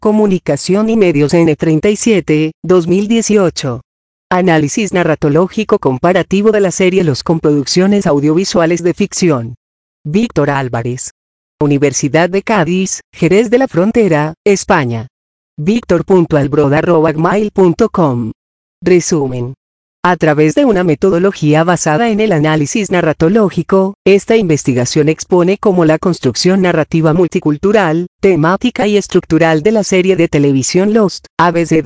Comunicación y Medios N37, 2018. Análisis narratológico comparativo de la serie Los con producciones audiovisuales de ficción. Víctor Álvarez. Universidad de Cádiz, Jerez de la Frontera, España. Victor.albrod@gmail.com. Resumen. A través de una metodología basada en el análisis narratológico, esta investigación expone cómo la construcción narrativa multicultural, temática y estructural de la serie de televisión Lost, ABC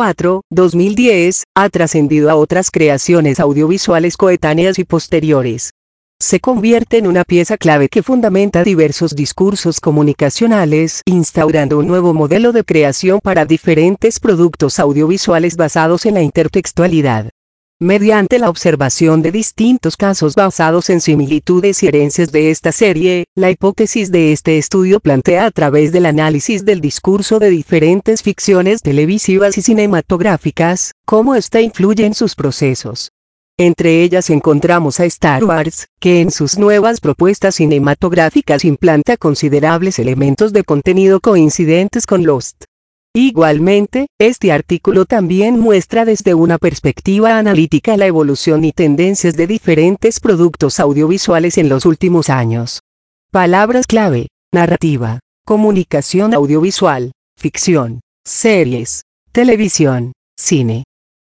2004-2010, ha trascendido a otras creaciones audiovisuales coetáneas y posteriores. Se convierte en una pieza clave que fundamenta diversos discursos comunicacionales, instaurando un nuevo modelo de creación para diferentes productos audiovisuales basados en la intertextualidad. Mediante la observación de distintos casos basados en similitudes y herencias de esta serie, la hipótesis de este estudio plantea a través del análisis del discurso de diferentes ficciones televisivas y cinematográficas, cómo ésta influye en sus procesos. Entre ellas encontramos a Star Wars, que en sus nuevas propuestas cinematográficas implanta considerables elementos de contenido coincidentes con Lost. Igualmente, este artículo también muestra desde una perspectiva analítica la evolución y tendencias de diferentes productos audiovisuales en los últimos años. Palabras clave: narrativa, comunicación audiovisual, ficción, series, televisión, cine.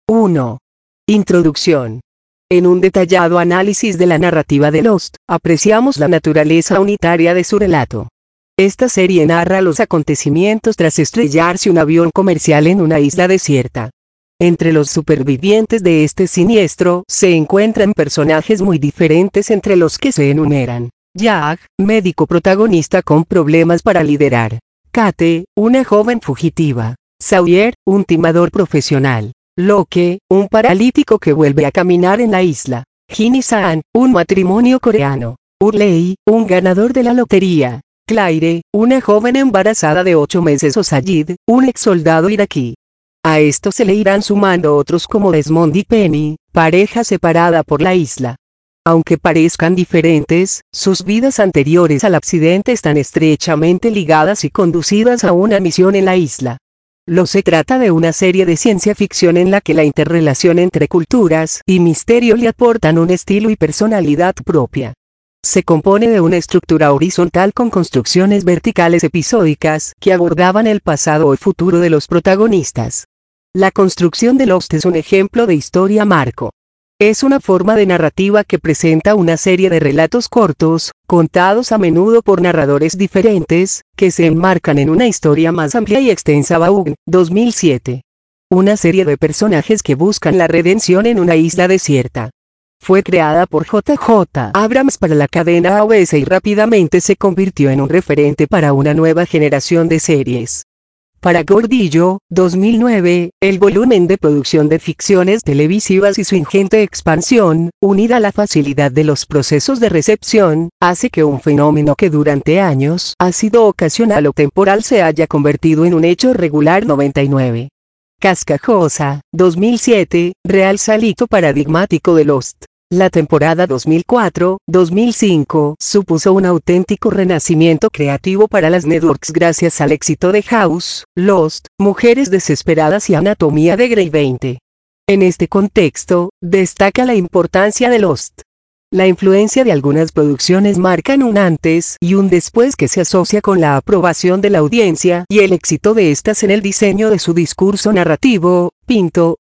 1. Introducción. En un detallado análisis de la narrativa de Lost, apreciamos la naturaleza unitaria de su relato. Esta serie narra los acontecimientos tras estrellarse un avión comercial en una isla desierta. Entre los supervivientes de este siniestro se encuentran personajes muy diferentes entre los que se enumeran: Jack, médico protagonista con problemas para liderar; Kate, una joven fugitiva; Sawyer, un timador profesional; Locke, un paralítico que vuelve a caminar en la isla; Jin-san, un matrimonio coreano; Hurley, un ganador de la lotería; Claire, una joven embarazada de 8 meses; o Sayid, un ex soldado iraquí. A esto se le irán sumando otros como Desmond y Penny, pareja separada por la isla. Aunque parezcan diferentes, sus vidas anteriores al accidente están estrechamente ligadas y conducidas a una misión en la isla. Se trata de una serie de ciencia ficción en la que la interrelación entre culturas y misterio le aportan un estilo y personalidad propia. Se compone de una estructura horizontal con construcciones verticales episódicas que abordaban el pasado o el futuro de los protagonistas. La construcción de Lost es un ejemplo de historia marco. Es una forma de narrativa que presenta una serie de relatos cortos, contados a menudo por narradores diferentes, que se enmarcan en una historia más amplia y extensa. Vaughn, 2007. Una serie de personajes que buscan la redención en una isla desierta. Fue creada por J.J. Abrams para la cadena ABC y rápidamente se convirtió en un referente para una nueva generación de series. Para Gordillo, 2009, el volumen de producción de ficciones televisivas y su ingente expansión, unida a la facilidad de los procesos de recepción, hace que un fenómeno que durante años ha sido ocasional o temporal se haya convertido en un hecho regular. 99. Cascajosa, 2007, realza el hito paradigmático de Lost. La temporada 2004-2005 supuso un auténtico renacimiento creativo para las networks gracias al éxito de House, Lost, Mujeres Desesperadas y Anatomía de Grey. 20. En este contexto, destaca la importancia de Lost. La influencia de algunas producciones marcan un antes y un después que se asocia con la aprobación de la audiencia y el éxito de estas en el diseño de su discurso narrativo. Pinto,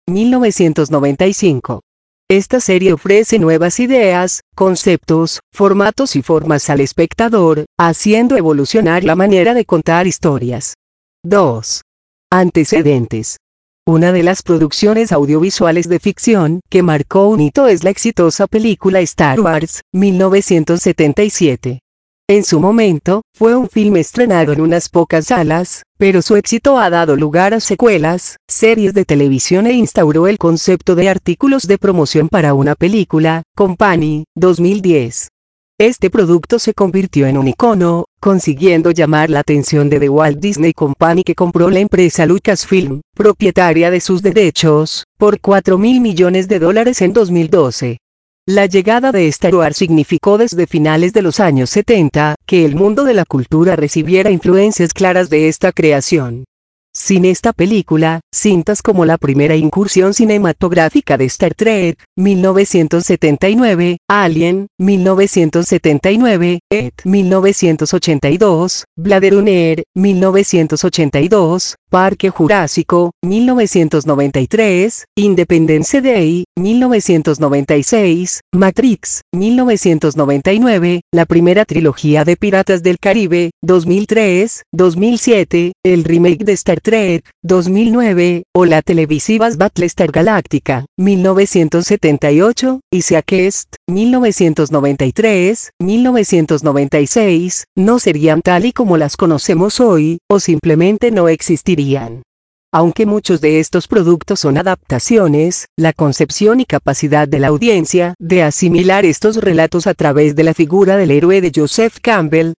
1995. Esta serie ofrece nuevas ideas, conceptos, formatos y formas al espectador, haciendo evolucionar la manera de contar historias. 2. Antecedentes. Una de las producciones audiovisuales de ficción que marcó un hito es la exitosa película Star Wars, 1977. En su momento, fue un filme estrenado en unas pocas salas, pero su éxito ha dado lugar a secuelas, series de televisión e instauró el concepto de artículos de promoción para una película. Company, 2010. Este producto se convirtió en un icono, consiguiendo llamar la atención de The Walt Disney Company, que compró la empresa Lucasfilm, propietaria de sus derechos, por $4.000 millones en 2012. La llegada de Star Wars significó desde finales de los años 70 que el mundo de la cultura recibiera influencias claras de esta creación. Sin esta película, cintas como la primera incursión cinematográfica de Star Trek, 1979, Alien, 1979, ET, 1982, Blade Runner, 1982, Parque Jurásico, 1993, Independence Day, 1996, Matrix, 1999, la primera trilogía de Piratas del Caribe, 2003, 2007, el remake de Star Trek, 2009, o la televisivas Battlestar Galactica, 1978, y Sequest, 1993, 1996, no serían tal y como las conocemos hoy, o simplemente no existirían. Aunque muchos de estos productos son adaptaciones, la concepción y capacidad de la audiencia de asimilar estos relatos a través de la figura del héroe de Joseph Campbell,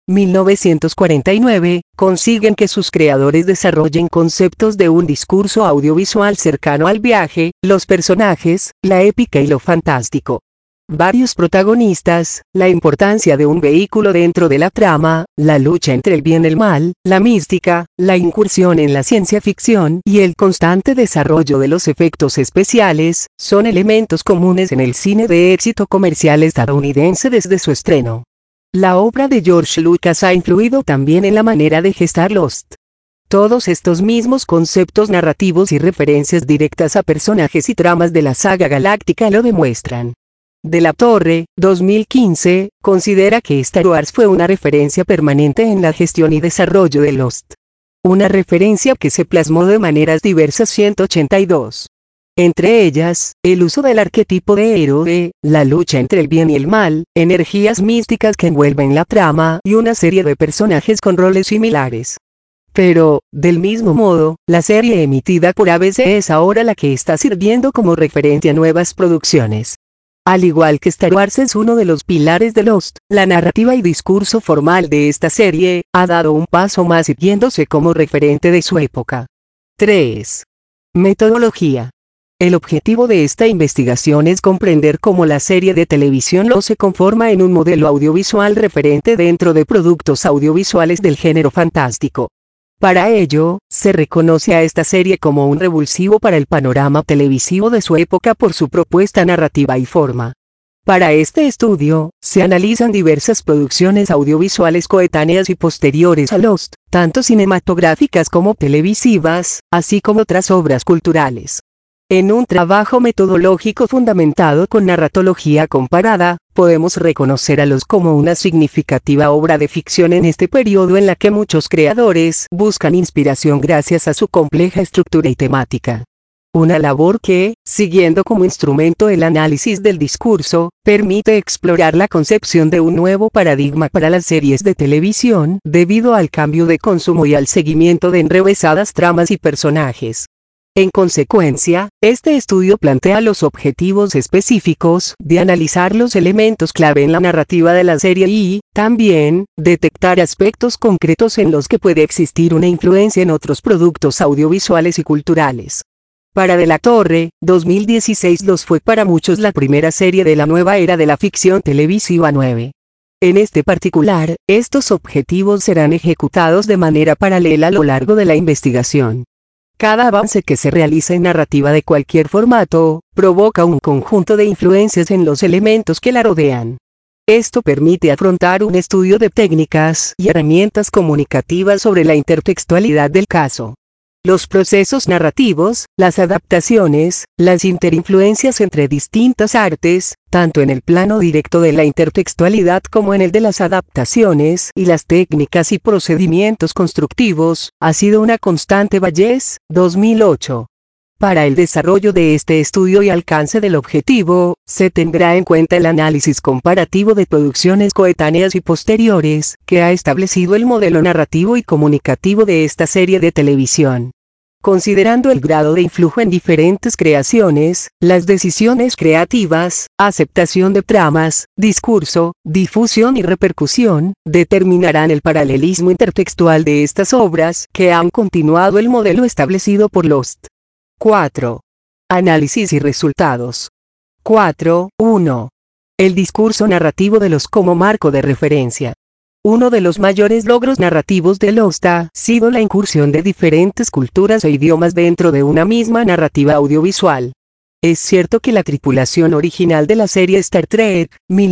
1949, consiguen que sus creadores desarrollen conceptos de un discurso audiovisual cercano al viaje, los personajes, la épica y lo fantástico. Varios protagonistas, la importancia de un vehículo dentro de la trama, la lucha entre el bien y el mal, la mística, la incursión en la ciencia ficción y el constante desarrollo de los efectos especiales, son elementos comunes en el cine de éxito comercial estadounidense desde su estreno. La obra de George Lucas ha influido también en la manera de gestar Lost. Todos estos mismos conceptos narrativos y referencias directas a personajes y tramas de la saga galáctica lo demuestran. De la Torre, 2015, considera que Star Wars fue una referencia permanente en la gestión y desarrollo de Lost. Una referencia que se plasmó de maneras diversas 182. Entre ellas, el uso del arquetipo de héroe, la lucha entre el bien y el mal, energías místicas que envuelven la trama y una serie de personajes con roles similares. Pero, del mismo modo, la serie emitida por ABC es ahora la que está sirviendo como referente a nuevas producciones. Al igual que Star Wars es uno de los pilares de Lost, la narrativa y discurso formal de esta serie, ha dado un paso más sirviéndose como referente de su época. 3. Metodología. El objetivo de esta investigación es comprender cómo la serie de televisión Lost se conforma en un modelo audiovisual referente dentro de productos audiovisuales del género fantástico. Para ello, se reconoce a esta serie como un revulsivo para el panorama televisivo de su época por su propuesta narrativa y forma. Para este estudio, se analizan diversas producciones audiovisuales coetáneas y posteriores a Lost, tanto cinematográficas como televisivas, así como otras obras culturales. En un trabajo metodológico fundamentado con narratología comparada, podemos reconocer a Lost como una significativa obra de ficción en este periodo en la que muchos creadores buscan inspiración gracias a su compleja estructura y temática. Una labor que, siguiendo como instrumento el análisis del discurso, permite explorar la concepción de un nuevo paradigma para las series de televisión debido al cambio de consumo y al seguimiento de enrevesadas tramas y personajes. En consecuencia, este estudio plantea los objetivos específicos de analizar los elementos clave en la narrativa de la serie y, también, detectar aspectos concretos en los que puede existir una influencia en otros productos audiovisuales y culturales. Para De la Torre, 2016 Lost fue para muchos la primera serie de la nueva era de la ficción televisiva 9. En este particular, estos objetivos serán ejecutados de manera paralela a lo largo de la investigación. Cada avance que se realiza en narrativa de cualquier formato, provoca un conjunto de influencias en los elementos que la rodean. Esto permite afrontar un estudio de técnicas y herramientas comunicativas sobre la intertextualidad del caso. Los procesos narrativos, las adaptaciones, las interinfluencias entre distintas artes, tanto en el plano directo de la intertextualidad como en el de las adaptaciones y las técnicas y procedimientos constructivos, ha sido una constante. Valles, 2008. Para el desarrollo de este estudio y alcance del objetivo, se tendrá en cuenta el análisis comparativo de producciones coetáneas y posteriores, que ha establecido el modelo narrativo y comunicativo de esta serie de televisión. Considerando el grado de influjo en diferentes creaciones, las decisiones creativas, aceptación de tramas, discurso, difusión y repercusión, determinarán el paralelismo intertextual de estas obras que han continuado el modelo establecido por Lost. 4. Análisis y resultados. 4.1. El discurso narrativo de Lost como marco de referencia. Uno de los mayores logros narrativos de Lost ha sido la incursión de diferentes culturas e idiomas dentro de una misma narrativa audiovisual. Es cierto que la tripulación original de la serie Star Trek,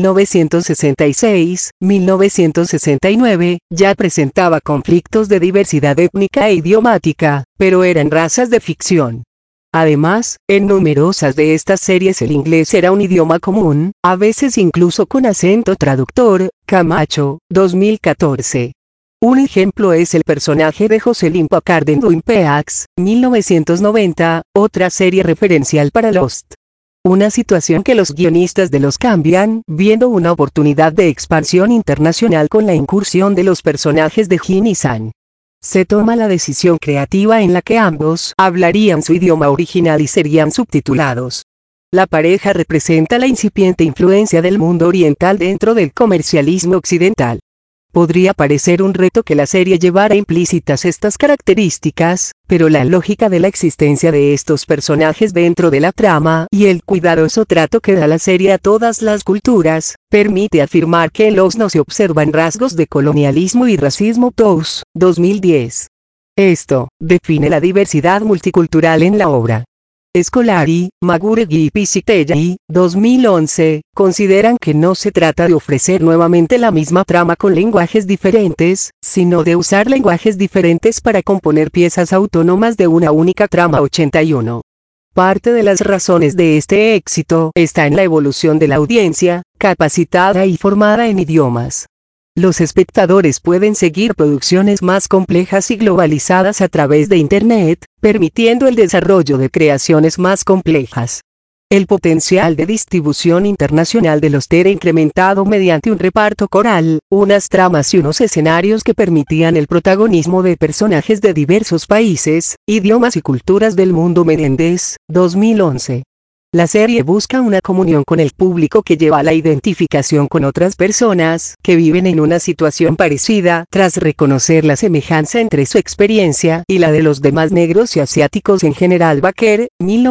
1966-1969, ya presentaba conflictos de diversidad étnica e idiomática, pero eran razas de ficción. Además, en numerosas de estas series el inglés era un idioma común, a veces incluso con acento traductor. Camacho, 2014. Un ejemplo es el personaje de Jocelyn Packard en Twin Peaks, 1990, otra serie referencial para Lost. Una situación que los guionistas de Lost cambian, viendo una oportunidad de expansión internacional con la incursión de los personajes de Jin y San. Se toma la decisión creativa en la que ambos hablarían su idioma original y serían subtitulados. La pareja representa la incipiente influencia del mundo oriental dentro del comercialismo occidental. Podría parecer un reto que la serie llevara implícitas estas características, pero la lógica de la existencia de estos personajes dentro de la trama y el cuidadoso trato que da la serie a todas las culturas, permite afirmar que en Lost no se observan rasgos de colonialismo y racismo. Tous, 2010. Esto define la diversidad multicultural en la obra. Scolari, Maguregui y Piscitelli, 2011, consideran que no se trata de ofrecer nuevamente la misma trama con lenguajes diferentes, sino de usar lenguajes diferentes para componer piezas autónomas de una única trama. 81. Parte de las razones de este éxito está en la evolución de la audiencia, capacitada y formada en idiomas. Los espectadores pueden seguir producciones más complejas y globalizadas a través de Internet, permitiendo el desarrollo de creaciones más complejas. El potencial de distribución internacional de Lost era incrementado mediante un reparto coral, unas tramas y unos escenarios que permitían el protagonismo de personajes de diversos países, idiomas y culturas del mundo. Menéndez, 2011. La serie busca una comunión con el público que lleva a la identificación con otras personas que viven en una situación parecida, tras reconocer la semejanza entre su experiencia y la de los demás negros y asiáticos en general. Baker,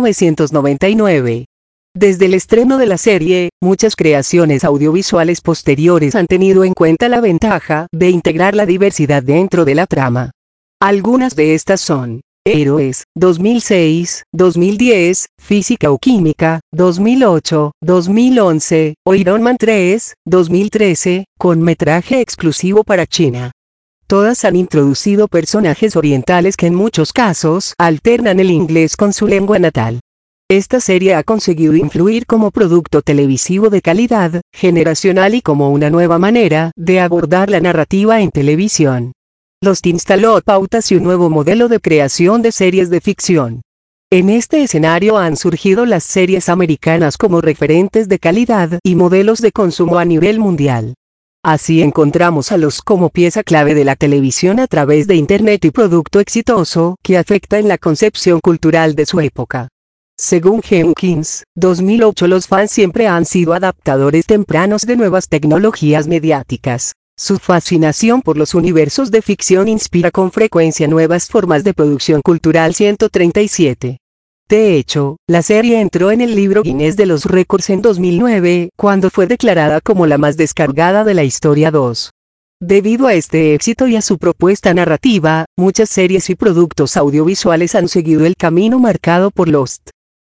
1999. Desde el estreno de la serie, muchas creaciones audiovisuales posteriores han tenido en cuenta la ventaja de integrar la diversidad dentro de la trama. Algunas de estas son Héroes, 2006, 2010, Física o Química, 2008, 2011, o Iron Man 3, 2013, con metraje exclusivo para China. Todas han introducido personajes orientales que en muchos casos alternan el inglés con su lengua natal. Esta serie ha conseguido influir como producto televisivo de calidad, generacional y como una nueva manera de abordar la narrativa en televisión. Lost instaló pautas y un nuevo modelo de creación de series de ficción. En este escenario han surgido las series americanas como referentes de calidad y modelos de consumo a nivel mundial. Así encontramos a Lost como pieza clave de la televisión a través de Internet y producto exitoso que afecta en la concepción cultural de su época. Según Jenkins, 2008, los fans siempre han sido adaptadores tempranos de nuevas tecnologías mediáticas. Su fascinación por los universos de ficción inspira con frecuencia nuevas formas de producción cultural. 137. De hecho, la serie entró en el libro Guinness de los récords en 2009, cuando fue declarada como la más descargada de la historia. 2. Debido a este éxito y a su propuesta narrativa, muchas series y productos audiovisuales han seguido el camino marcado por Lost.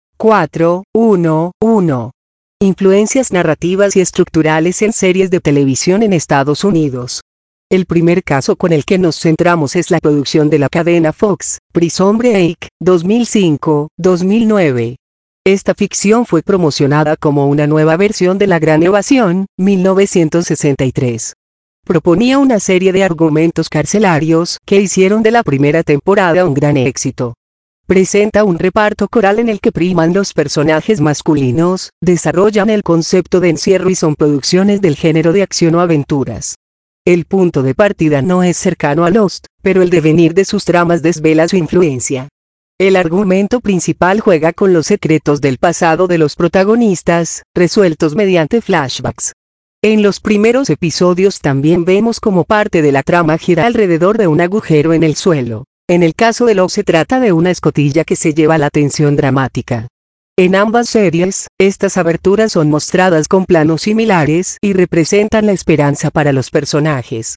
4.1.1. Influencias narrativas y estructurales en series de televisión en Estados Unidos. El primer caso con el que nos centramos es la producción de la cadena Fox, Prison Break, 2005-2009. Esta ficción fue promocionada como una nueva versión de La Gran Evasión, 1963. Proponía una serie de argumentos carcelarios que hicieron de la primera temporada un gran éxito. Presenta un reparto coral en el que priman los personajes masculinos, desarrollan el concepto de encierro y son producciones del género de acción o aventuras. El punto de partida no es cercano a Lost, pero el devenir de sus tramas desvela su influencia. El argumento principal juega con los secretos del pasado de los protagonistas, resueltos mediante flashbacks. En los primeros episodios también vemos como parte de la trama gira alrededor de un agujero en el suelo. En el caso de Lost se trata de una escotilla que se lleva la tensión dramática. En ambas series, estas aberturas son mostradas con planos similares y representan la esperanza para los personajes.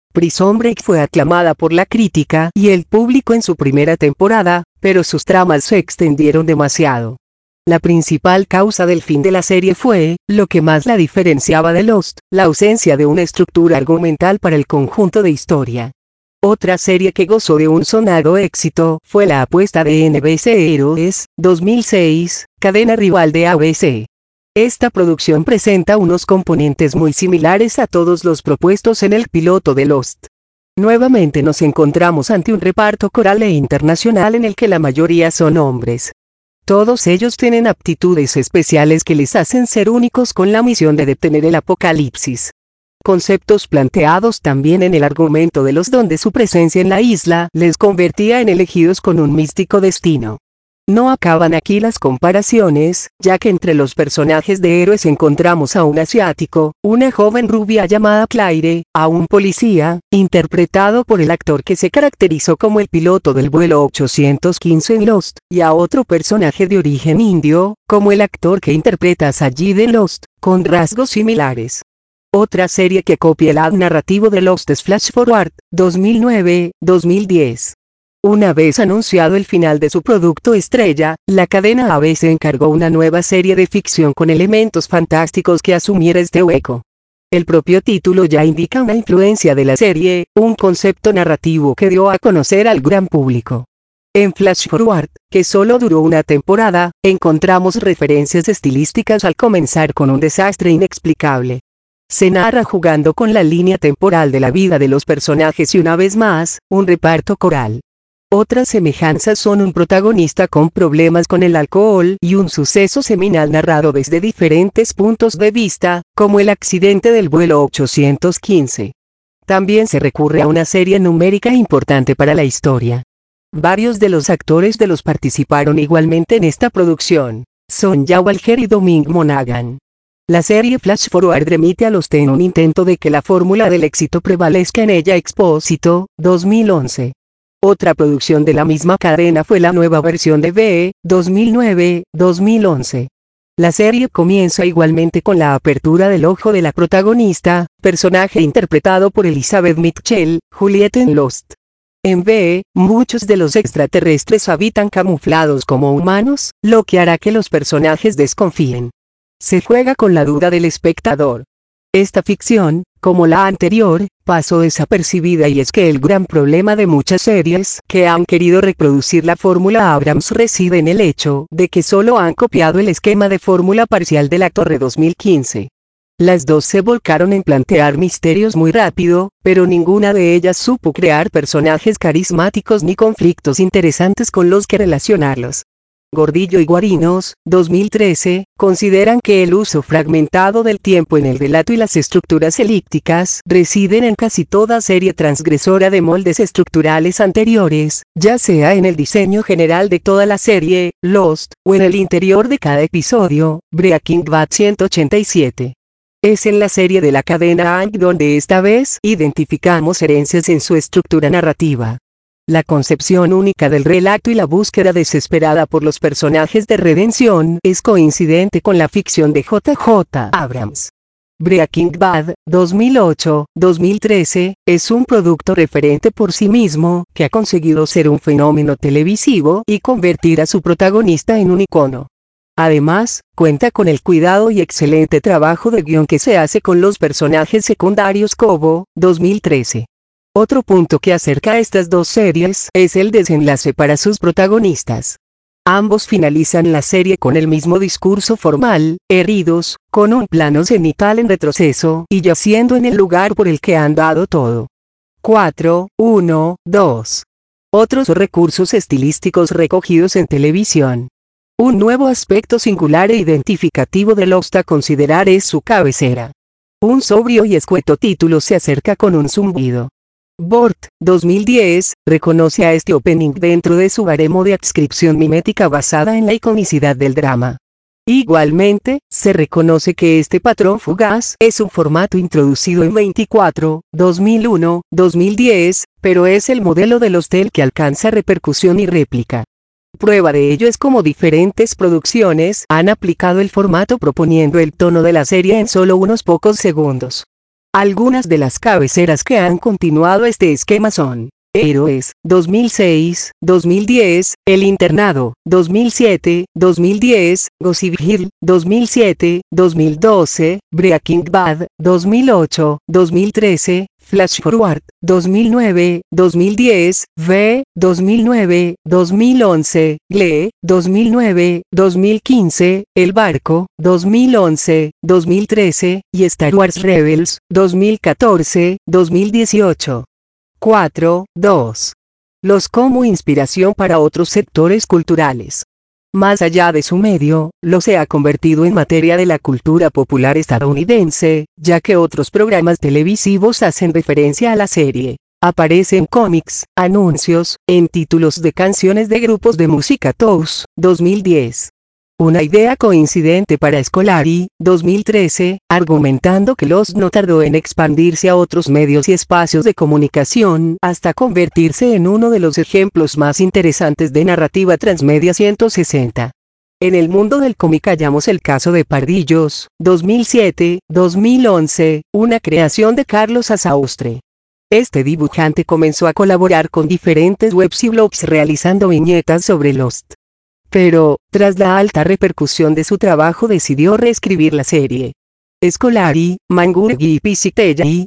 Prison Break fue aclamada por la crítica y el público en su primera temporada, pero sus tramas se extendieron demasiado. La principal causa del fin de la serie fue, lo que más la diferenciaba de Lost, la ausencia de una estructura argumental para el conjunto de historia. Otra serie que gozó de un sonado éxito fue la apuesta de NBC Héroes, 2006, cadena rival de ABC. Esta producción presenta unos componentes muy similares a todos los propuestos en el piloto de Lost. Nuevamente nos encontramos ante un reparto coral e internacional en el que la mayoría son hombres. Todos ellos tienen aptitudes especiales que les hacen ser únicos con la misión de detener el apocalipsis. Conceptos planteados también en el argumento de los donde su presencia en la isla les convertía en elegidos con un místico destino. No acaban aquí las comparaciones, ya que entre los personajes de Héroes encontramos a un asiático, una joven rubia llamada Claire, a un policía, interpretado por el actor que se caracterizó como el piloto del vuelo 815 en Lost, y a otro personaje de origen indio, como el actor que interpreta a Sayid en Lost, con rasgos similares. Otra serie que copia el narrativo de Lost es Flash Forward, 2009-2010. Una vez anunciado el final de su producto estrella, la cadena ABC encargó una nueva serie de ficción con elementos fantásticos que asumiera este hueco. El propio título ya indica una influencia de la serie, un concepto narrativo que dio a conocer al gran público. En Flash Forward, que solo duró una temporada, encontramos referencias estilísticas al comenzar con un desastre inexplicable. Se narra jugando con la línea temporal de la vida de los personajes y una vez más, un reparto coral. Otras semejanzas son un protagonista con problemas con el alcohol y un suceso seminal narrado desde diferentes puntos de vista, como el accidente del vuelo 815. También se recurre a una serie numérica importante para la historia. Varios de los actores de los participaron igualmente en esta producción, Sonja Walger y Dominic Monaghan. La serie Flash Forward remite a Lost en un intento de que la fórmula del éxito prevalezca en ella. Expósito, 2011. Otra producción de la misma cadena fue la nueva versión de V, 2009-2011. La serie comienza igualmente con la apertura del ojo de la protagonista, personaje interpretado por Elizabeth Mitchell, Juliet en Lost. En V, muchos de los extraterrestres habitan camuflados como humanos, lo que hará que los personajes desconfíen. Se juega con la duda del espectador. Esta ficción, como la anterior, pasó desapercibida y es que el gran problema de muchas series que han querido reproducir la fórmula Abrams reside en el hecho de que solo han copiado el esquema de fórmula parcial de la Torre 2015. Las dos se volcaron en plantear misterios muy rápido, pero ninguna de ellas supo crear personajes carismáticos ni conflictos interesantes con los que relacionarlos. Gordillo y Guarinos, 2013, consideran que el uso fragmentado del tiempo en el relato y las estructuras elípticas residen en casi toda serie transgresora de moldes estructurales anteriores, ya sea en el diseño general de toda la serie, Lost, o en el interior de cada episodio, Breaking Bad 187. Es en la serie de la cadena ANG donde esta vez identificamos herencias en su estructura narrativa. La concepción única del relato y la búsqueda desesperada por los personajes de redención es coincidente con la ficción de J.J. Abrams. Breaking Bad, 2008-2013, es un producto referente por sí mismo, que ha conseguido ser un fenómeno televisivo y convertir a su protagonista en un icono. Además, cuenta con el cuidado y excelente trabajo de guión que se hace con los personajes secundarios. Cobo, 2013. Otro punto que acerca a estas dos series es el desenlace para sus protagonistas. Ambos finalizan la serie con el mismo discurso formal, heridos, con un plano cenital en retroceso y yaciendo en el lugar por el que han dado todo. 4, 1, 2. Otros recursos estilísticos recogidos en televisión. Un nuevo aspecto singular e identificativo de Lost a considerar es su cabecera. Un sobrio y escueto título se acerca con un zumbido. Bort, 2010, reconoce a este opening dentro de su baremo de adscripción mimética basada en la iconicidad del drama. Igualmente, se reconoce que este patrón fugaz es un formato introducido en 24, 2001, 2010, pero es el modelo del hostel que alcanza repercusión y réplica. Prueba de ello es como diferentes producciones han aplicado el formato proponiendo el tono de la serie en solo unos pocos segundos. Algunas de las cabeceras que han continuado este esquema son Héroes, 2006, 2010, El Internado, 2007, 2010, Gossip Girl, 2007, 2012, Breaking Bad, 2008, 2013, Flash Forward, 2009, 2010, V, 2009, 2011, Glee, 2009, 2015, El Barco, 2011, 2013, y Star Wars Rebels, 2014, 2018. 4. 2. Los como inspiración para otros sectores culturales. Más allá de su medio, lo se ha convertido en materia de la cultura popular estadounidense, ya que otros programas televisivos hacen referencia a la serie. Aparece en cómics, anuncios, en títulos de canciones de grupos de música Toes, 2010. Una idea coincidente para Scolari, 2013, argumentando que Lost no tardó en expandirse a otros medios y espacios de comunicación hasta convertirse en uno de los ejemplos más interesantes de narrativa transmedia 160. En el mundo del cómic hallamos el caso de Pardillos, 2007, 2011, una creación de Carlos Asaustre. Este dibujante comenzó a colaborar con diferentes webs y blogs realizando viñetas sobre Lost. Pero, tras la alta repercusión de su trabajo decidió reescribir la serie. Scolari, Mangurgi y Piscitelli,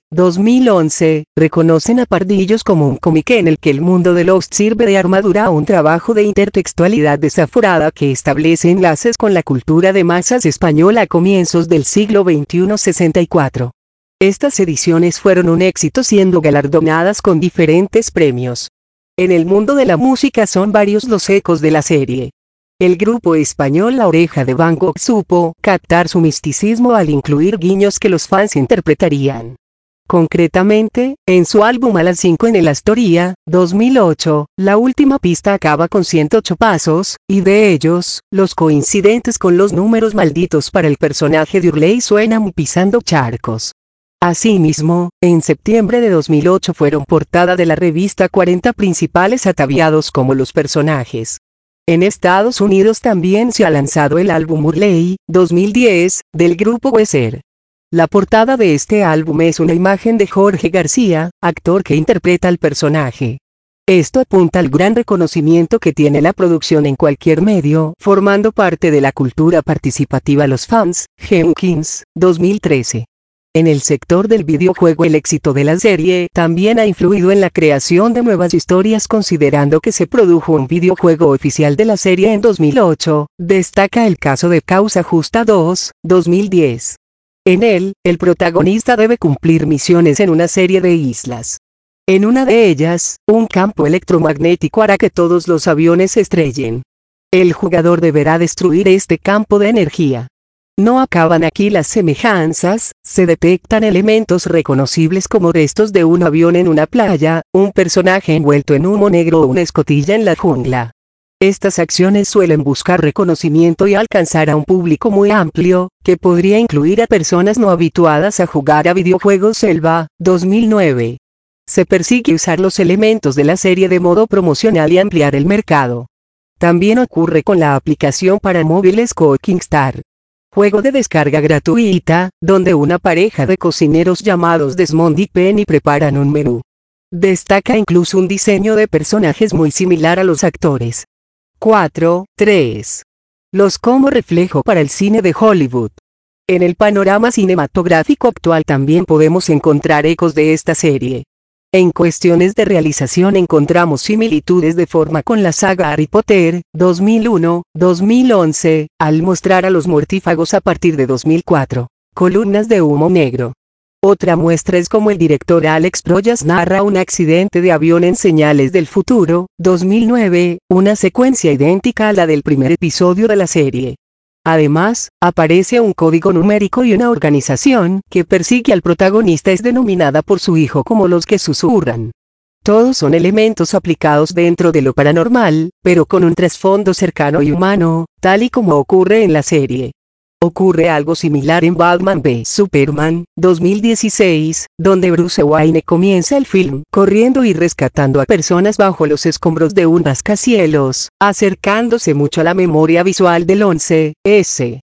2011, reconocen a Pardillos como un cómic en el que el mundo de Lost sirve de armadura a un trabajo de intertextualidad desaforada que establece enlaces con la cultura de masas española a comienzos del siglo XXI 64. Estas ediciones fueron un éxito siendo galardonadas con diferentes premios. En el mundo de la música son varios los ecos de la serie. El grupo español La Oreja de Van Gogh supo captar su misticismo al incluir guiños que los fans interpretarían. Concretamente, en su álbum A las 5 en el Astoria, 2008, la última pista acaba con 108 pasos, y de ellos, los coincidentes con los números malditos para el personaje de Hurley suenan pisando charcos. Asimismo, en septiembre de 2008 fueron portada de la revista 40 principales ataviados como los personajes. En Estados Unidos también se ha lanzado el álbum Hurley, 2010, del grupo Weezer. La portada de este álbum es una imagen de Jorge García, actor que interpreta al personaje. Esto apunta al gran reconocimiento que tiene la producción en cualquier medio, formando parte de la cultura participativa los fans. Jenkins, 2013. En el sector del videojuego el éxito de la serie también ha influido en la creación de nuevas historias considerando que se produjo un videojuego oficial de la serie en 2008, destaca el caso de Causa Justa 2, 2010. En él, el protagonista debe cumplir misiones en una serie de islas. En una de ellas, un campo electromagnético hará que todos los aviones se estrellen. El jugador deberá destruir este campo de energía. No acaban aquí las semejanzas, se detectan elementos reconocibles como restos de un avión en una playa, un personaje envuelto en humo negro o una escotilla en la jungla. Estas acciones suelen buscar reconocimiento y alcanzar a un público muy amplio, que podría incluir a personas no habituadas a jugar a videojuegos. Selva, 2009. Se persigue usar los elementos de la serie de modo promocional y ampliar el mercado. También ocurre con la aplicación para móviles Cooking Star. Juego de descarga gratuita, donde una pareja de cocineros llamados Desmond y Penny preparan un menú. Destaca incluso un diseño de personajes muy similar a los actores. 4. 3. Los como reflejo para el cine de Hollywood. En el panorama cinematográfico actual también podemos encontrar ecos de esta serie. En cuestiones de realización encontramos similitudes de forma con la saga Harry Potter, 2001, 2011, al mostrar a los mortífagos a partir de 2004, columnas de humo negro. Otra muestra es como el director Alex Proyas narra un accidente de avión en Señales del Futuro, 2009, una secuencia idéntica a la del primer episodio de la serie. Además, aparece un código numérico y una organización que persigue al protagonista es denominada por su hijo como los que susurran. Todos son elementos aplicados dentro de lo paranormal, pero con un trasfondo cercano y humano, tal y como ocurre en la serie. Ocurre algo similar en Batman v Superman, 2016, donde Bruce Wayne comienza el film corriendo y rescatando a personas bajo los escombros de un rascacielos, acercándose mucho a la memoria visual del 11S.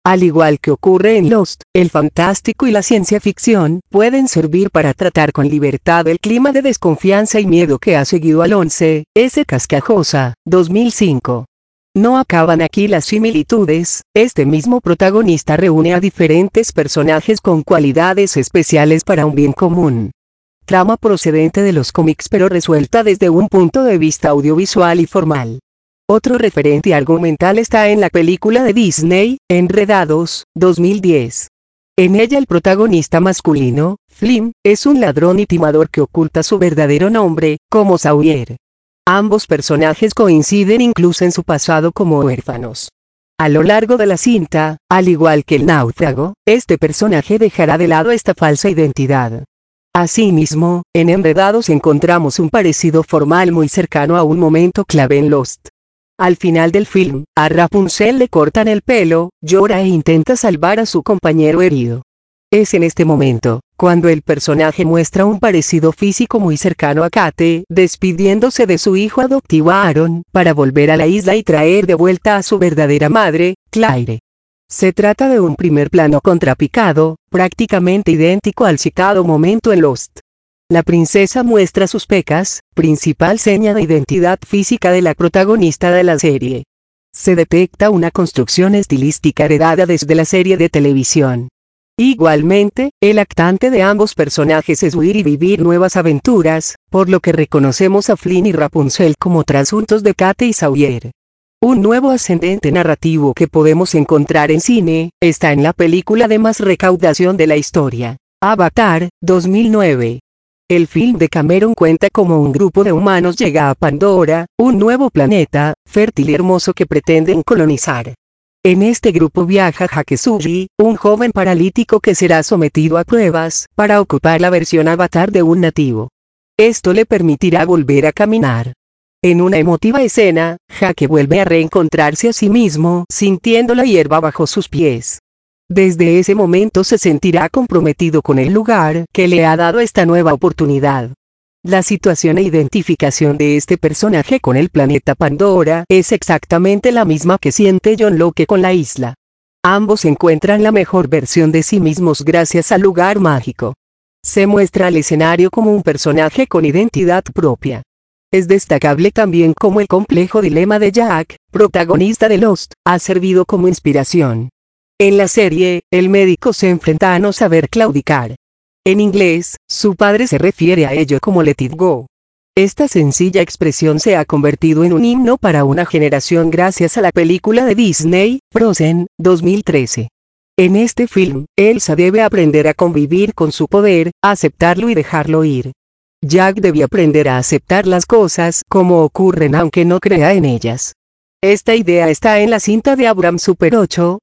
Al igual que ocurre en Lost, el fantástico y la ciencia ficción pueden servir para tratar con libertad el clima de desconfianza y miedo que ha seguido al 11S Cascajosa, 2005. No acaban aquí las similitudes, este mismo protagonista reúne a diferentes personajes con cualidades especiales para un bien común. Trama procedente de los cómics pero resuelta desde un punto de vista audiovisual y formal. Otro referente argumental está en la película de Disney, Enredados, 2010. En ella el protagonista masculino, Flynn, es un ladrón y timador que oculta su verdadero nombre, como Sawyer. Ambos personajes coinciden incluso en su pasado como huérfanos. A lo largo de la cinta, al igual que el náufrago, este personaje dejará de lado esta falsa identidad. Asimismo, en Enredados encontramos un parecido formal muy cercano a un momento clave en Lost. Al final del film, a Rapunzel le cortan el pelo, llora e intenta salvar a su compañero herido. Es en este momento, cuando el personaje muestra un parecido físico muy cercano a Kate, despidiéndose de su hijo adoptivo Aaron, para volver a la isla y traer de vuelta a su verdadera madre, Claire. Se trata de un primer plano contrapicado, prácticamente idéntico al citado momento en Lost. La princesa muestra sus pecas, principal seña de identidad física de la protagonista de la serie. Se detecta una construcción estilística heredada desde la serie de televisión. Igualmente, el actante de ambos personajes es huir y vivir nuevas aventuras, por lo que reconocemos a Flynn y Rapunzel como trasuntos de Kate y Sawyer. Un nuevo ascendente narrativo que podemos encontrar en cine, está en la película de más recaudación de la historia, Avatar, 2009. El film de Cameron cuenta cómo un grupo de humanos llega a Pandora, un nuevo planeta, fértil y hermoso que pretenden colonizar. En este grupo viaja Hakesugi, un joven paralítico que será sometido a pruebas, para ocupar la versión avatar de un nativo. Esto le permitirá volver a caminar. En una emotiva escena, Hake vuelve a reencontrarse a sí mismo, sintiendo la hierba bajo sus pies. Desde ese momento se sentirá comprometido con el lugar que le ha dado esta nueva oportunidad. La situación e identificación de este personaje con el planeta Pandora es exactamente la misma que siente John Locke con la isla. Ambos encuentran la mejor versión de sí mismos gracias al lugar mágico. Se muestra al escenario como un personaje con identidad propia. Es destacable también cómo el complejo dilema de Jack, protagonista de Lost, ha servido como inspiración. En la serie, el médico se enfrenta a no saber claudicar. En inglés, su padre se refiere a ello como Let It Go. Esta sencilla expresión se ha convertido en un himno para una generación gracias a la película de Disney, Frozen, 2013. En este film, Elsa debe aprender a convivir con su poder, aceptarlo y dejarlo ir. Jack debe aprender a aceptar las cosas como ocurren aunque no crea en ellas. Esta idea está en la cinta de Abrams Super 8,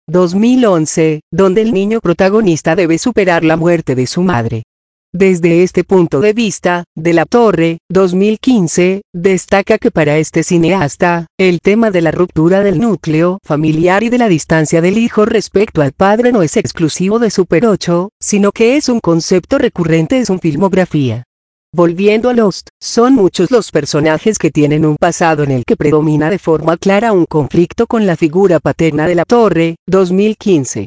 2011, donde el niño protagonista debe superar la muerte de su madre. Desde este punto de vista, De la Torre, 2015, destaca que para este cineasta, el tema de la ruptura del núcleo familiar y de la distancia del hijo respecto al padre no es exclusivo de Super 8, sino que es un concepto recurrente en su filmografía. Volviendo a Lost, son muchos los personajes que tienen un pasado en el que predomina de forma clara un conflicto con la figura paterna de la Torre, 2015.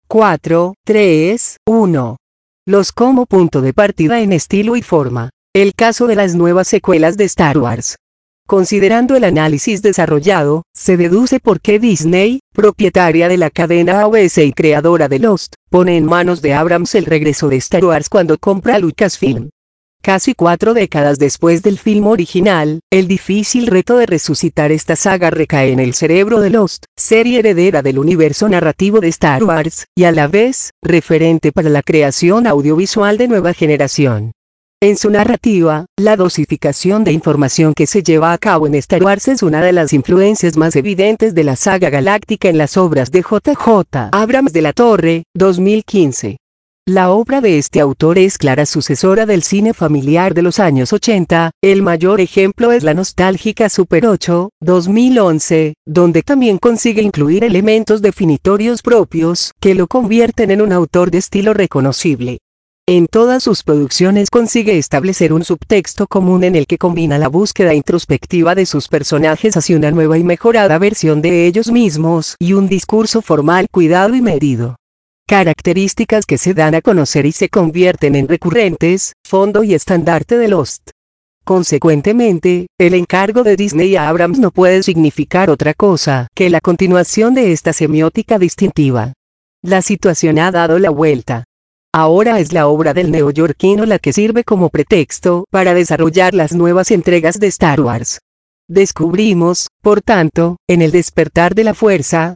4, 3, 1. Los como punto de partida en estilo y forma. El caso de las nuevas secuelas de Star Wars. Considerando el análisis desarrollado, se deduce por qué Disney, propietaria de la cadena AOS y creadora de Lost, pone en manos de Abrams el regreso de Star Wars cuando compra Lucasfilm. Casi 4 décadas después del film original, el difícil reto de resucitar esta saga recae en el cerebro de Lost, serie heredera del universo narrativo de Star Wars, y a la vez, referente para la creación audiovisual de nueva generación. En su narrativa, la dosificación de información que se lleva a cabo en Star Wars es una de las influencias más evidentes de la saga galáctica en las obras de J.J. Abrams de la Torre, 2015. La obra de este autor es clara sucesora del cine familiar de los años 80, el mayor ejemplo es la nostálgica Super 8, 2011, donde también consigue incluir elementos definitorios propios, que lo convierten en un autor de estilo reconocible. En todas sus producciones consigue establecer un subtexto común en el que combina la búsqueda introspectiva de sus personajes hacia una nueva y mejorada versión de ellos mismos y un discurso formal cuidado y medido. Características que se dan a conocer y se convierten en recurrentes, fondo y estandarte de Lost. Consecuentemente, el encargo de Disney a Abrams no puede significar otra cosa que la continuación de esta semiótica distintiva. La situación ha dado la vuelta. Ahora es la obra del neoyorquino la que sirve como pretexto para desarrollar las nuevas entregas de Star Wars. Descubrimos, por tanto, en El despertar de la fuerza,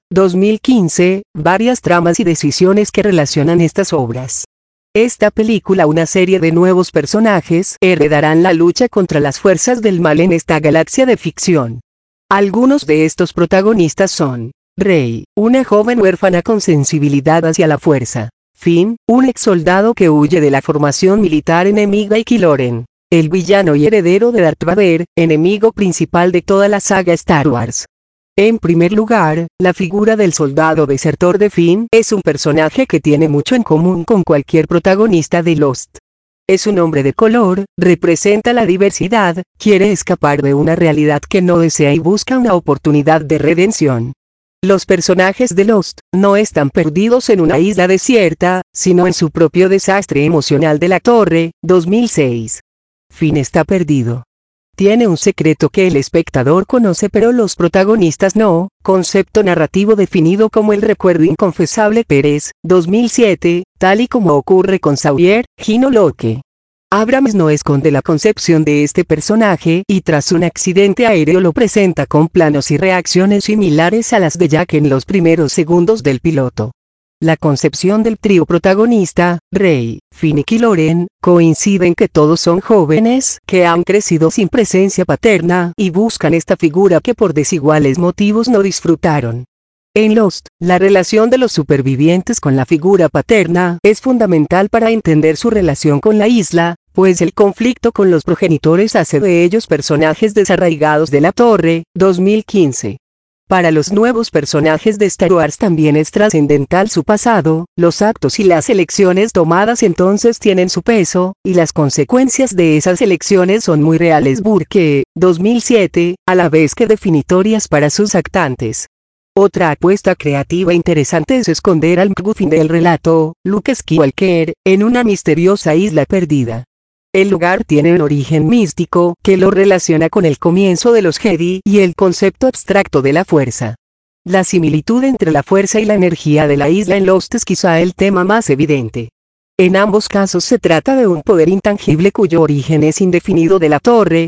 2015, varias tramas y decisiones que relacionan estas obras. Esta película, una serie de nuevos personajes, heredarán la lucha contra las fuerzas del mal en esta galaxia de ficción. Algunos de estos protagonistas son Rey, una joven huérfana con sensibilidad hacia la fuerza. Finn, un ex soldado que huye de la formación militar enemiga, y Kylo Ren, el villano y heredero de Darth Vader, enemigo principal de toda la saga Star Wars. En primer lugar, la figura del soldado desertor de Finn es un personaje que tiene mucho en común con cualquier protagonista de Lost. Es un hombre de color, representa la diversidad, quiere escapar de una realidad que no desea y busca una oportunidad de redención. Los personajes de Lost no están perdidos en una isla desierta, sino en su propio desastre emocional de la Torre, 2006. Finn está perdido. Tiene un secreto que el espectador conoce pero los protagonistas no, concepto narrativo definido como el recuerdo inconfesable. Pérez, 2007, tal y como ocurre con Sawyer, Gino Locke. Abrams no esconde la concepción de este personaje y tras un accidente aéreo lo presenta con planos y reacciones similares a las de Jack en los primeros segundos del piloto. La concepción del trío protagonista, Rey, Finn y Kylo Ren, coincide en que todos son jóvenes que han crecido sin presencia paterna y buscan esta figura que por desiguales motivos no disfrutaron. En Lost, la relación de los supervivientes con la figura paterna es fundamental para entender su relación con la isla, pues el conflicto con los progenitores hace de ellos personajes desarraigados de la Torre, 2015. Para los nuevos personajes de Star Wars también es trascendental su pasado, los actos y las elecciones tomadas entonces tienen su peso, y las consecuencias de esas elecciones son muy reales. Burke, 2007, a la vez que definitorias para sus actantes. Otra apuesta creativa interesante es esconder al MacGuffin del relato, Luke Skywalker, en una misteriosa isla perdida. El lugar tiene un origen místico que lo relaciona con el comienzo de los Jedi y el concepto abstracto de la fuerza. La similitud entre la fuerza y la energía de la isla en Lost es quizá el tema más evidente. En ambos casos se trata de un poder intangible cuyo origen es indefinido de la Torre,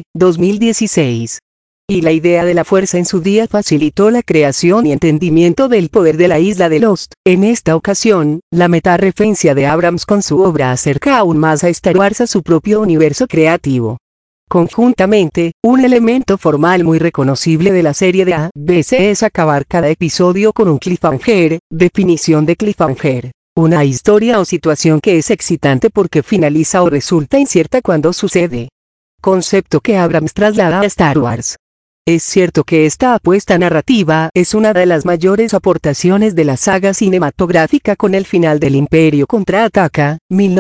2016. Y la idea de la fuerza en su día facilitó la creación y entendimiento del poder de la isla de Lost. En esta ocasión, la metareferencia de Abrams con su obra acerca aún más a Star Wars a su propio universo creativo. Conjuntamente, un elemento formal muy reconocible de la serie de ABC es acabar cada episodio con un cliffhanger. Definición de cliffhanger: una historia o situación que es excitante porque finaliza o resulta incierta cuando sucede. Concepto que Abrams traslada a Star Wars. Es cierto que esta apuesta narrativa es una de las mayores aportaciones de la saga cinematográfica con el final del Imperio contraataca,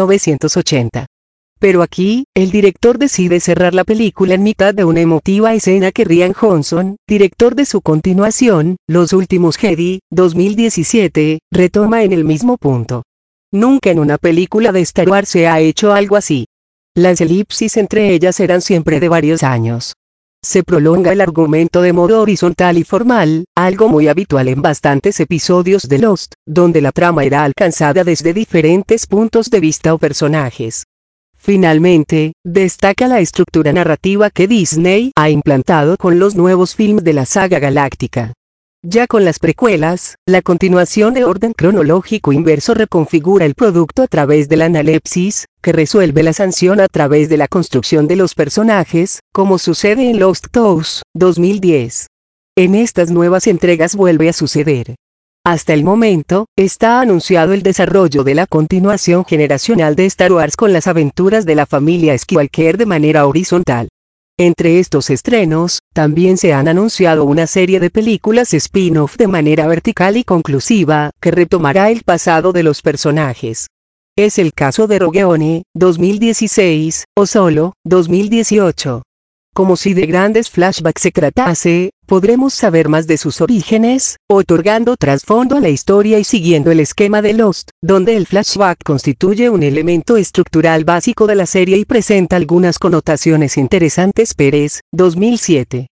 1980. Pero aquí, el director decide cerrar la película en mitad de una emotiva escena que Rian Johnson, director de su continuación, Los Últimos Jedi, 2017, retoma en el mismo punto. Nunca en una película de Star Wars se ha hecho algo así. Las elipsis entre ellas eran siempre de varios años. Se prolonga el argumento de modo horizontal y formal, algo muy habitual en bastantes episodios de Lost, donde la trama era alcanzada desde diferentes puntos de vista o personajes. Finalmente, destaca la estructura narrativa que Disney ha implantado con los nuevos films de la saga galáctica. Ya con las precuelas, la continuación de orden cronológico inverso reconfigura el producto a través de la analepsis, que resuelve la sanción a través de la construcción de los personajes, como sucede en Lost Cause, 2010. En estas nuevas entregas vuelve a suceder. Hasta el momento, está anunciado el desarrollo de la continuación generacional de Star Wars con las aventuras de la familia Skywalker de manera horizontal. Entre estos estrenos, también se han anunciado una serie de películas spin-off de manera vertical y conclusiva, que retomará el pasado de los personajes. Es el caso de Rogueone, 2016, o Solo, 2018. Como si de grandes flashbacks se tratase, podremos saber más de sus orígenes, otorgando trasfondo a la historia y siguiendo el esquema de Lost, donde el flashback constituye un elemento estructural básico de la serie y presenta algunas connotaciones interesantes. Pérez, 2007.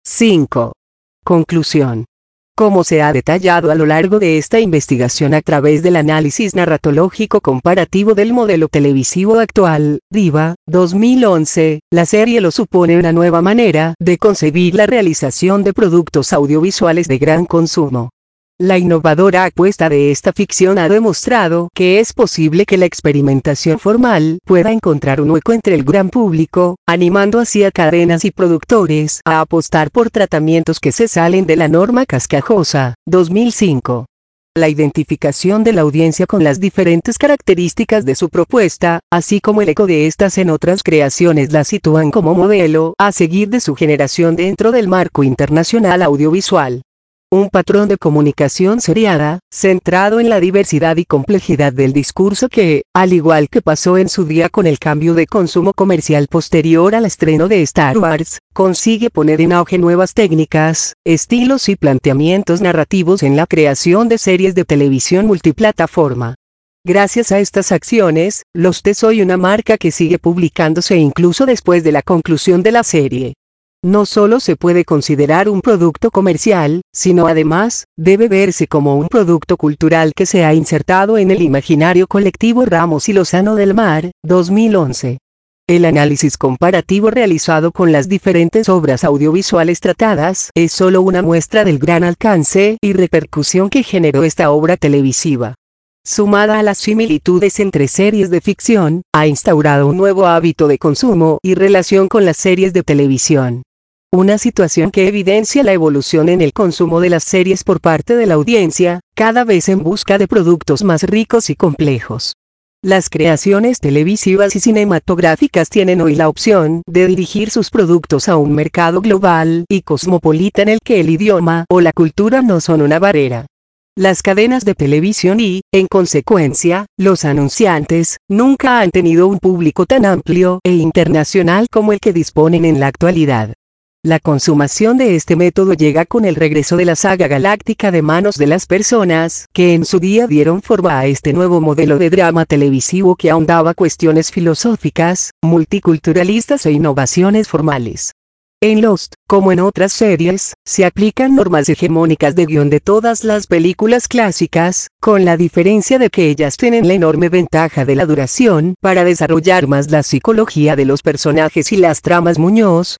5. Conclusión. Como se ha detallado a lo largo de esta investigación a través del análisis narratológico comparativo del modelo televisivo actual, Riva, 2011, la serie lo supone una nueva manera de concebir la realización de productos audiovisuales de gran consumo. La innovadora apuesta de esta ficción ha demostrado que es posible que la experimentación formal pueda encontrar un hueco entre el gran público, animando así a cadenas y productores a apostar por tratamientos que se salen de la norma cascajosa. 2005. La identificación de la audiencia con las diferentes características de su propuesta, así como el eco de estas en otras creaciones, la sitúan como modelo a seguir de su generación dentro del marco internacional audiovisual. Un patrón de comunicación seriada, centrado en la diversidad y complejidad del discurso que, al igual que pasó en su día con el cambio de consumo comercial posterior al estreno de Star Wars, consigue poner en auge nuevas técnicas, estilos y planteamientos narrativos en la creación de series de televisión multiplataforma. Gracias a estas acciones, Lost es hoy una marca que sigue publicándose incluso después de la conclusión de la serie. No solo se puede considerar un producto comercial, sino además, debe verse como un producto cultural que se ha insertado en el imaginario colectivo. Ramos y Lozano del Mar, 2011. El análisis comparativo realizado con las diferentes obras audiovisuales tratadas es solo una muestra del gran alcance y repercusión que generó esta obra televisiva. Sumada a las similitudes entre series de ficción, ha instaurado un nuevo hábito de consumo y relación con las series de televisión. Una situación que evidencia la evolución en el consumo de las series por parte de la audiencia, cada vez en busca de productos más ricos y complejos. Las creaciones televisivas y cinematográficas tienen hoy la opción de dirigir sus productos a un mercado global y cosmopolita en el que el idioma o la cultura no son una barrera. Las cadenas de televisión y, en consecuencia, los anunciantes, nunca han tenido un público tan amplio e internacional como el que disponen en la actualidad. La consumación de este método llega con el regreso de la saga galáctica de manos de las personas que en su día dieron forma a este nuevo modelo de drama televisivo que ahondaba cuestiones filosóficas, multiculturalistas e innovaciones formales. En Lost, como en otras series, se aplican normas hegemónicas de guión de todas las películas clásicas, con la diferencia de que ellas tienen la enorme ventaja de la duración para desarrollar más la psicología de los personajes y las tramas. Muñoz,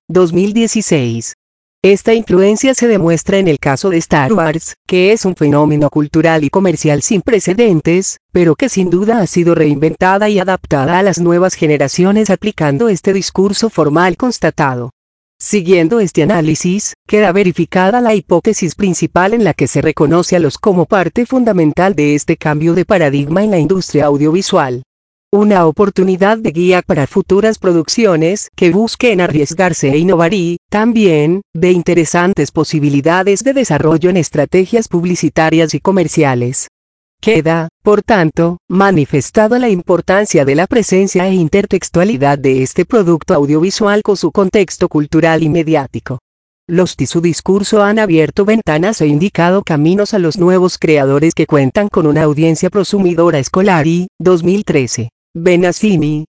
2016. Esta influencia se demuestra en el caso de Star Wars, que es un fenómeno cultural y comercial sin precedentes, pero que sin duda ha sido reinventada y adaptada a las nuevas generaciones aplicando este discurso formal constatado. Siguiendo este análisis, queda verificada la hipótesis principal en la que se reconoce a Lost como parte fundamental de este cambio de paradigma en la industria audiovisual. Una oportunidad de guía para futuras producciones que busquen arriesgarse e innovar y, también, de interesantes posibilidades de desarrollo en estrategias publicitarias y comerciales. Queda, por tanto, manifestada la importancia de la presencia e intertextualidad de este producto audiovisual con su contexto cultural y mediático. Lost y su discurso han abierto ventanas e indicado caminos a los nuevos creadores que cuentan con una audiencia prosumidora. Scolari, 2013. Benassini,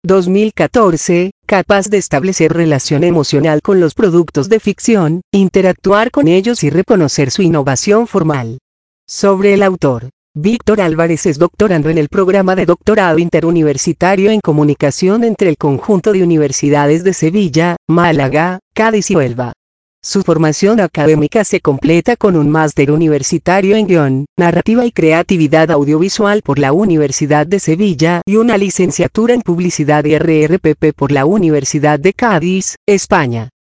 2014, capaz de establecer relación emocional con los productos de ficción, interactuar con ellos y reconocer su innovación formal. Sobre el autor. Víctor Álvarez es doctorando en el programa de doctorado interuniversitario en comunicación entre el conjunto de universidades de Sevilla, Málaga, Cádiz y Huelva. Su formación académica se completa con un máster universitario en guión, narrativa y creatividad audiovisual por la Universidad de Sevilla y una licenciatura en publicidad y RRPP por la Universidad de Cádiz, España.